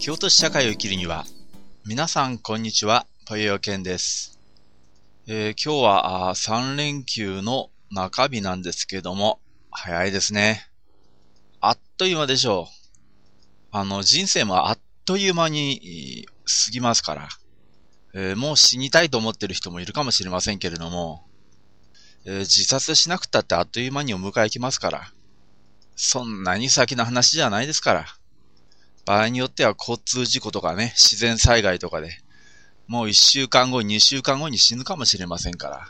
京都市社会を生きるには、皆さんこんにちは、ぽよよけんです。今日は3連休の中日なんですけども、早いですね。あっという間でしょう。人生もあっという間に過ぎますから、もう死にたいと思ってる人もいるかもしれませんけれども、自殺しなくたってあっという間にお迎え来ますから、そんなに先の話じゃないですから。場合によっては交通事故とかね、自然災害とかで、もう1週間後、2週間後に死ぬかもしれませんから、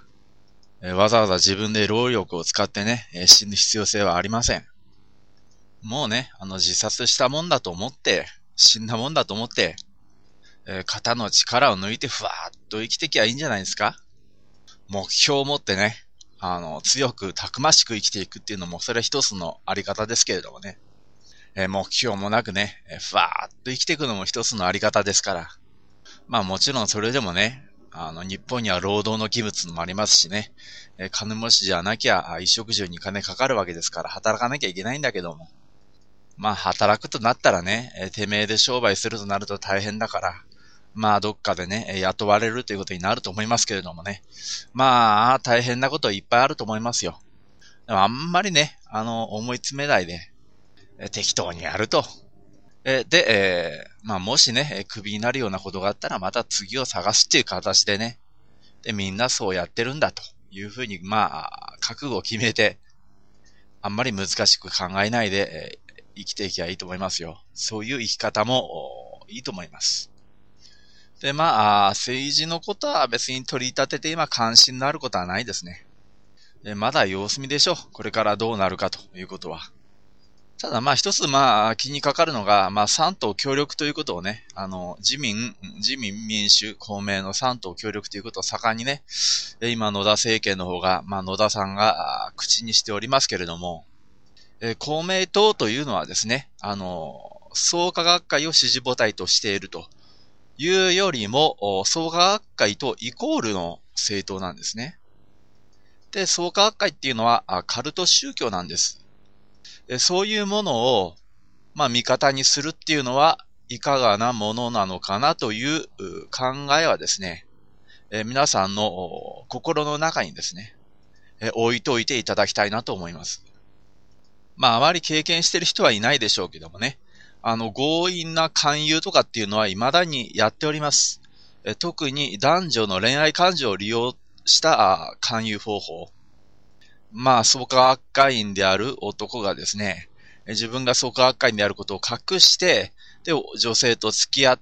わざわざ自分で労力を使ってね、死ぬ必要性はありません。もうね、自殺したもんだと思って、死んだもんだと思って、肩の力を抜いてふわーっと生きてきゃいいんじゃないですか。目標を持ってね、強くたくましく生きていくっていうのも、それは一つのあり方ですけれどもね。目標もなくね、ふわーっと生きていくのも一つのあり方ですから。まあもちろんそれでもね、日本には労働の義務もありますしね、金持ちじゃなきゃ衣食住に金かかるわけですから働かなきゃいけないんだけども。まあ働くとなったらね、てめえで商売するとなると大変だから、まあどっかでね、雇われるということになると思いますけれどもね。まあ大変なこといっぱいあると思いますよ。でもあんまりね、思い詰めないで、適当にやると。で、まあもしね、クビになるようなことがあったらまた次を探すっていう形でね、で、みんなそうやってるんだというふうに、まあ、覚悟を決めて、あんまり難しく考えないで、生きていけばいいと思いますよ。そういう生き方もいいと思います。で、まあ、政治のことは別に取り立てて今関心のあることはないですね。まだ様子見でしょう。これからどうなるかということは。ただまあ一つまあ気にかかるのが、まあ三党協力ということをね、自民、民主、公明の三党協力ということを盛んにね、今野田政権の方が、まあ野田さんが口にしておりますけれども、公明党というのはですね、創価学会を支持母体としているというよりも、創価学会とイコールの政党なんですね。で、創価学会っていうのはカルト宗教なんです。そういうものを、まあ、味方にするっていうのは、いかがなものなのかなという考えはですね、皆さんの心の中にですね、置いといていただきたいなと思います。まあ、あまり経験している人はいないでしょうけどもね、強引な勧誘とかっていうのは未だにやっております。特に男女の恋愛感情を利用した勧誘方法。まあ、創価学会員である男がですね、自分が創価学会員であることを隠して、で、女性と付き合って、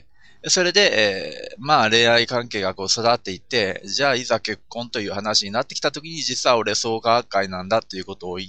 それで、まあ恋愛関係がこう育っていって、じゃあいざ結婚という話になってきたときに実は俺創価学会なんだということを言って、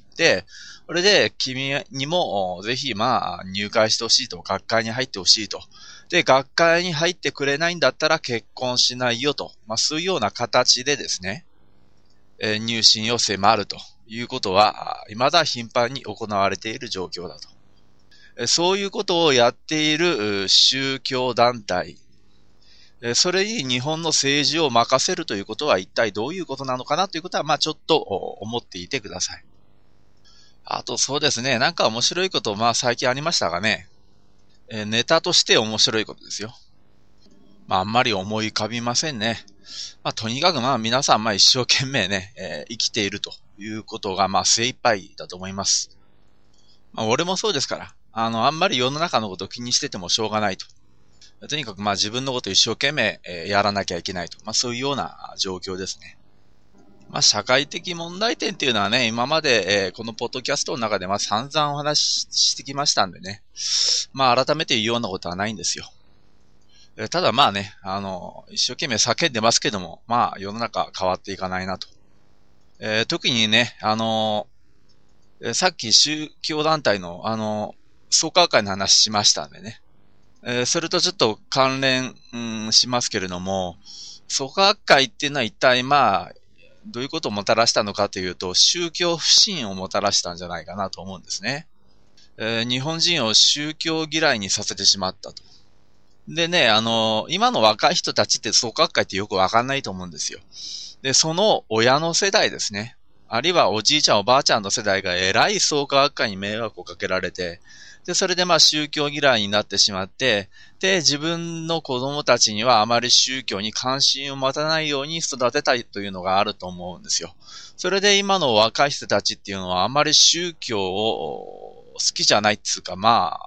それで君にもぜひまあ入会してほしいと、学会に入ってほしいと。で、学会に入ってくれないんだったら結婚しないよと。まあそういうような形でですね、入信を迫るということは、未だ頻繁に行われている状況だと。そういうことをやっている宗教団体、それに日本の政治を任せるということは一体どういうことなのかなということは、まあちょっと思っていてください。あとそうですね、なんか面白いこと、まあ最近ありましたがね、ネタとして面白いことですよ。まああんまり思い浮かびませんね。まあとにかくまあ皆さんまあ一生懸命ね、生きているということがまあ精一杯だと思います。まあ俺もそうですから、あんまり世の中のことを気にしててもしょうがないと。とにかくまあ自分のことを一生懸命やらなきゃいけないと。まあそういうような状況ですね。まあ社会的問題点っていうのはね、今までこのポッドキャストの中でまあ散々お話ししてきましたんでね。まあ改めて言うようなことはないんですよ。ただまあね、一生懸命叫んでますけども、まあ世の中変わっていかないなと。特にね、さっき宗教団体の創価学会の話しましたんでね。それとちょっと関連、しますけれども、創価学会っていうのは一体まあ、どういうことをもたらしたのかというと、宗教不信をもたらしたんじゃないかなと思うんですね。日本人を宗教嫌いにさせてしまったと。でね、今の若い人たちって創価学会ってよくわかんないと思うんですよ。で、その親の世代ですね。あるいはおじいちゃんおばあちゃんの世代が偉い創価学会に迷惑をかけられて、 で、それで宗教嫌いになってしまって、で、自分の子供たちにはあまり宗教に関心を持たないように育てたいというのがあると思うんですよ。それで今の若い人たちっていうのはあまり宗教を好きじゃないっていうか、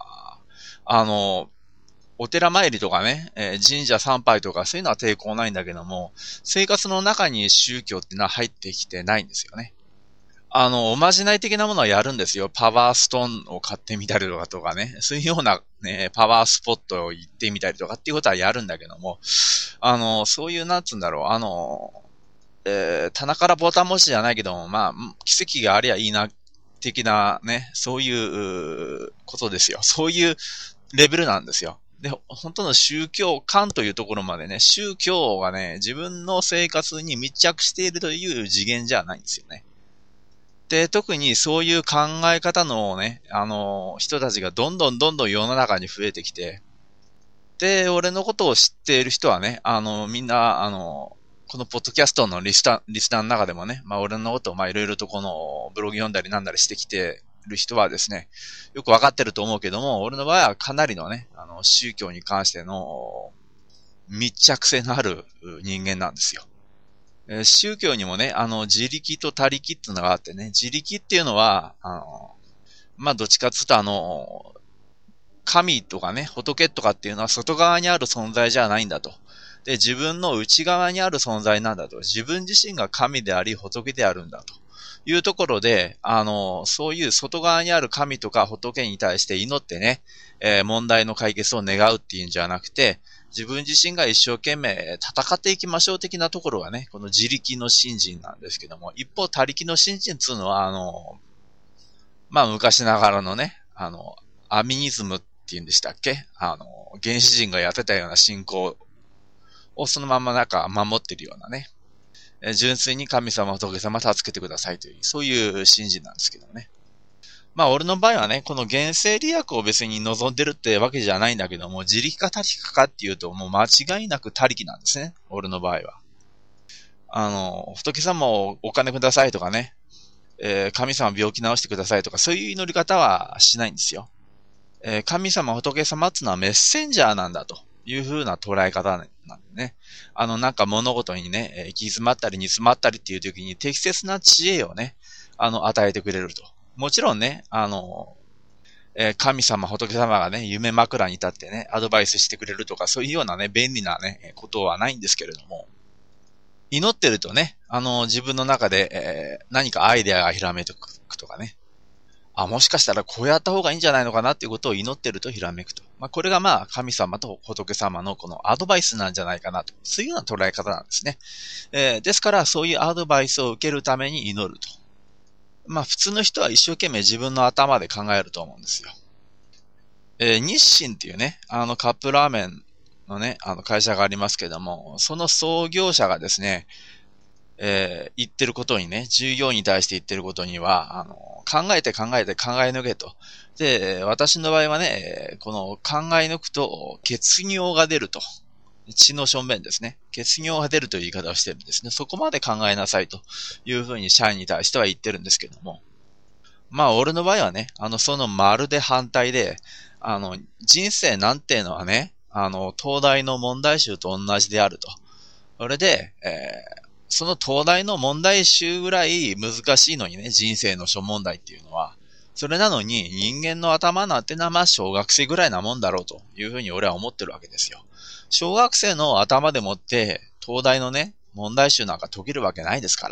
お寺参りとかね、神社参拝とかそういうのは抵抗ないんだけども、生活の中に宗教っていうのは入ってきてないんですよね。おまじない的なものはやるんですよ。パワーストーンを買ってみたりとかね。そういうようなね、パワースポットを行ってみたりとかっていうことはやるんだけども、そういう、なんつうんだろう、棚からボタン持ちじゃないけども、奇跡がありゃいいな、的なね、そういうことですよ。そういうレベルなんですよ。で、本当の宗教観というところまでね、宗教がね、自分の生活に密着しているという次元じゃないんですよね。で、特にそういう考え方のね、人たちがどんどん世の中に増えてきて、で、俺のことを知っている人はね、みんな、このポッドキャストのリスナーの中でもね、俺のことをいろいろとこのブログ読んだりなんだりしてきてる人はですね、よくわかってると思うけども、俺の場合はかなりのね、宗教に関しての密着性のある人間なんですよ。宗教にもね、自力と他力っていうのがあってね、自力っていうのは、どっちかっていうと神とかね、仏とかっていうのは外側にある存在じゃないんだと。で、自分の内側にある存在なんだと。自分自身が神であり仏であるんだというところで、そういう外側にある神とか仏に対して祈ってね、問題の解決を願うっていうんじゃなくて、自分自身が一生懸命戦っていきましょう的なところがね、この自力の信心なんですけども、一方他力の信心っていうのは、昔ながらのね、アミニズムって言うんでしたっけ？原始人がやってたような信仰をそのまま守ってるようなね、純粋に神様、仏様助けてくださいという、そういう信心なんですけどね。俺の場合はね、この現世利益を別に望んでるってわけじゃないんだけども、自力か他力かっていうと、もう間違いなく他力なんですね。俺の場合は。仏様をお金くださいとかね、神様病気治してくださいとか、そういう祈り方はしないんですよ。神様、仏様っていうのはメッセンジャーなんだという風な捉え方なんでね。物事にね、行き詰まったり煮詰まったりっていう時に適切な知恵をね、与えてくれると。もちろんね、神様、仏様がね、夢枕に立ってね、アドバイスしてくれるとか、そういうようなね、便利なね、ことはないんですけれども、祈ってるとね、自分の中で、何かアイデアがひらめくとかね、もしかしたらこうやった方がいいんじゃないのかなっていうことを祈ってるとひらめくと。これが神様と仏様のこのアドバイスなんじゃないかなと。そういうような捉え方なんですね。ですから、そういうアドバイスを受けるために祈ると。普通の人は一生懸命自分の頭で考えると思うんですよ。日清っていうね、カップラーメンのね、会社がありますけども、その創業者がですね、言ってることにね、従業員に対して言ってることには、考えて考え抜けと。で、私の場合はね、この考え抜くと、血尿が出ると。血の正面ですね。血尿が出るという言い方をしてるんですね。そこまで考えなさいというふうに社員に対しては言ってるんですけども。俺の場合はね、そのまるで反対で、人生なんていうのはね、東大の問題集と同じであると。それで、その東大の問題集ぐらい難しいのにね、人生の諸問題っていうのは。それなのに人間の頭なんてのは小学生ぐらいなもんだろうというふうに俺は思ってるわけですよ。小学生の頭でもって東大のね、問題集なんか解けるわけないですから。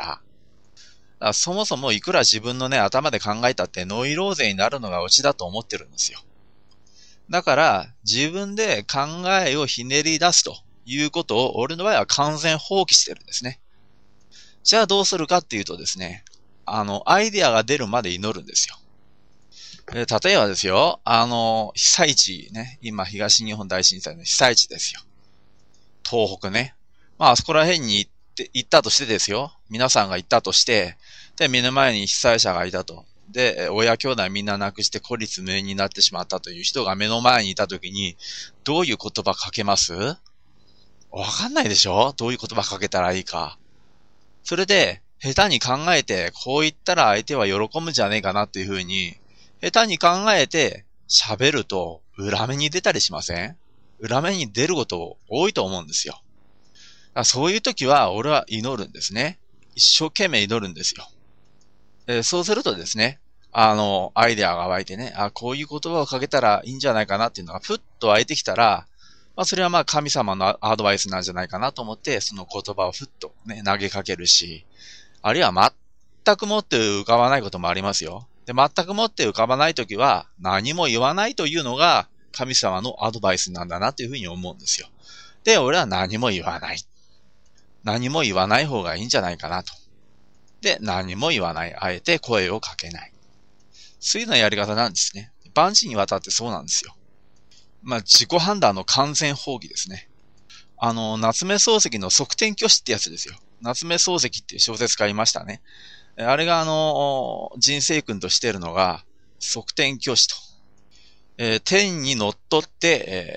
そもそもいくら自分のね、頭で考えたってノイローゼになるのがオチだと思ってるんですよ。だから自分で考えをひねり出すということを俺の場合は完全放棄してるんですね。じゃあどうするかっていうとですね、アイデアが出るまで祈るんですよ。例えばですよ、被災地ね、今東日本大震災の被災地ですよ。東北ね。あそこら辺に行ったとしてですよ。皆さんが行ったとして、で、目の前に被災者がいたと。で、親兄弟みんな亡くして孤立無援になってしまったという人が目の前にいたときに、どういう言葉かけます？わかんないでしょ？どういう言葉かけたらいいか。それで、下手に考えて、こう言ったら相手は喜ぶんじゃねえかなっていうふうに、下手に考えて、 喋ると裏目に出たりしません？裏目に出ること多いと思うんですよ。そういう時は俺は祈るんですね。一生懸命祈るんですよ。そうするとですね、アイデアが湧いてね、こういう言葉をかけたらいいんじゃないかなっていうのがふっと湧いてきたら、それは神様のアドバイスなんじゃないかなと思って、その言葉をふっとね、投げかけるし、あるいは全くもって浮かばないこともありますよ。で、全くもって浮かばないときは、何も言わないというのが神様のアドバイスなんだなというふうに思うんですよ。で、俺は何も言わない。何も言わない方がいいんじゃないかなと。で、何も言わない。あえて声をかけない。そういうようなやり方なんですね。万事にわたってそうなんですよ。自己判断の完全放棄ですね。夏目漱石の側転拒否ってやつですよ。夏目漱石っていう小説家いましたね。あれが人生訓としているのが、側転拒否と。天にのっとって、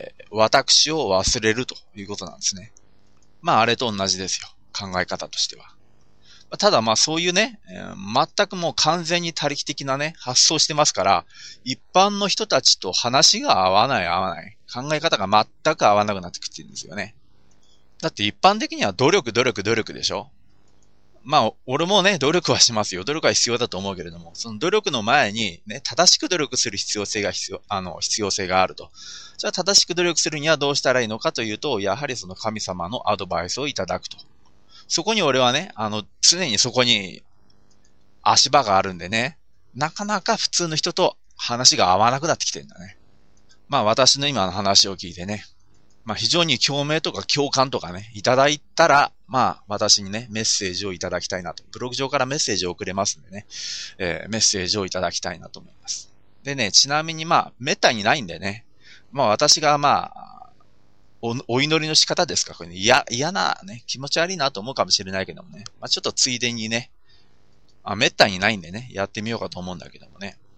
私を忘れるということなんですね。あれと同じですよ。考え方としては。ただそういうね、全くもう完全に他力的なね、発想してますから、一般の人たちと話が合わない。考え方が全く合わなくなってきてるんですよね。だって一般的には努力でしょ？俺もね、努力はしますよ。努力は必要だと思うけれども、その努力の前にね、正しく努力する必要性があると。じゃあ正しく努力するにはどうしたらいいのかというと、やはりその神様のアドバイスをいただくと。そこに俺はね、常にそこに足場があるんでね、なかなか普通の人と話が合わなくなってきてるんだね。私の今の話を聞いてね、非常に共鳴とか共感とかね、いただいたら、私にね、メッセージをいただきたいなと。ブログ上からメッセージを送れますんでね、メッセージをいただきたいなと思います。でね、ちなみにめったにないんでね、私がお祈りの仕方ですか？これね、嫌なね、気持ち悪いなと思うかもしれないけどもね、ちょっとついでにね、めったにないんでね、やってみようかと思うんだけどもね。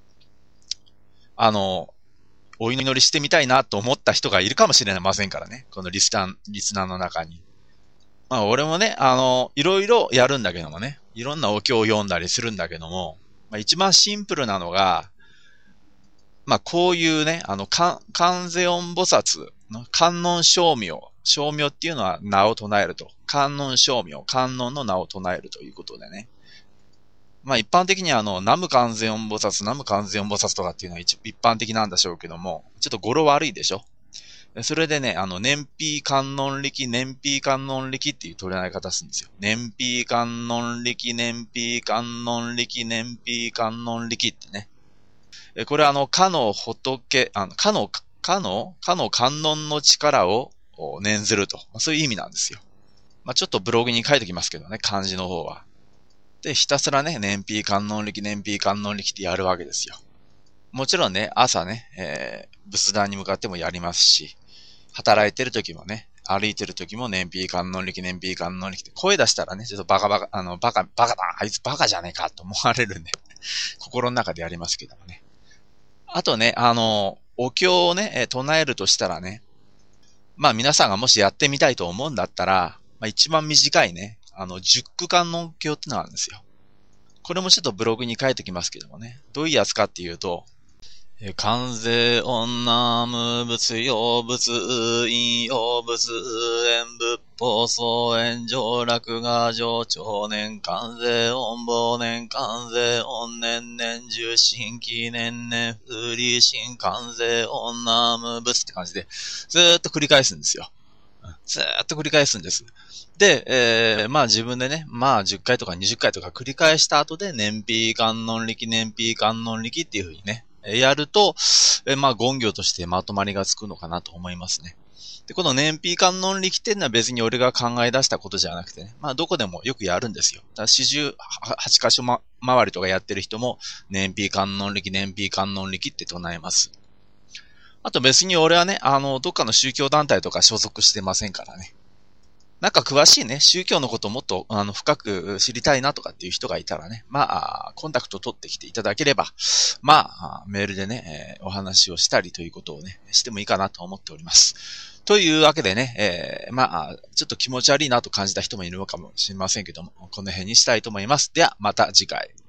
お祈りしてみたいなと思った人がいるかもしれませんからね。このリスナーの中に。俺もね、いろいろやるんだけどもね。いろんなお経を読んだりするんだけども、一番シンプルなのが、こういうね、観世音菩薩の観音称名。称名っていうのは名を唱えると。観音称名。観音の名を唱えるということでね。一般的には南無観世音菩薩、南無観世音菩薩とかっていうのは一般的なんでしょうけども、ちょっと語呂悪いでしょ？それでね、燃費観音力、燃費観音力っていう取り合い方するんですよ。燃費観音力、燃費観音力、燃費観音力ってね。これかの仏、かの観音の力を念ずると。そういう意味なんですよ。ちょっとブログに書いてきますけどね、漢字の方は。で、ひたすらね、燃費観音力、燃費観音力ってやるわけですよ。もちろんね、朝ね、仏壇に向かってもやりますし、働いてる時もね、歩いてる時も燃費観音力、燃費観音力って声出したらね、ちょっとバカだ、あいつバカじゃねえかと思われるんで、心の中でやりますけどもね。あとね、お経をね、唱えるとしたらね、皆さんがもしやってみたいと思うんだったら、一番短いね、十句観音経ってのがあるんですよ。これもちょっとブログに書いてきますけどもね。どういうやつかっていうと、観世音南無仏用仏陰陽仏縁仏法総縁上落画上長年観世音忘年観世音年年中新記念年風利新観世音南無仏って感じでずーっと繰り返すんですよ。ずーっと繰り返すんです。で、自分でね、10回とか20回とか繰り返した後で、燃費観音力、燃費観音力っていう風にね、やると、言語としてまとまりがつくのかなと思いますね。で、この燃費観音力っていうのは別に俺が考え出したことじゃなくてね、どこでもよくやるんですよ。だから48箇所回りとかやってる人も、燃費観音力、燃費観音力って唱えます。あと別に俺はね、どっかの宗教団体とか所属してませんからね。なんか詳しいね、宗教のことをもっと深く知りたいなとかっていう人がいたらね、コンタクト取ってきていただければ、メールでね、お話をしたりということをね、してもいいかなと思っております。というわけでね、ちょっと気持ち悪いなと感じた人もいるのかもしれませんけども、この辺にしたいと思います。では、また次回。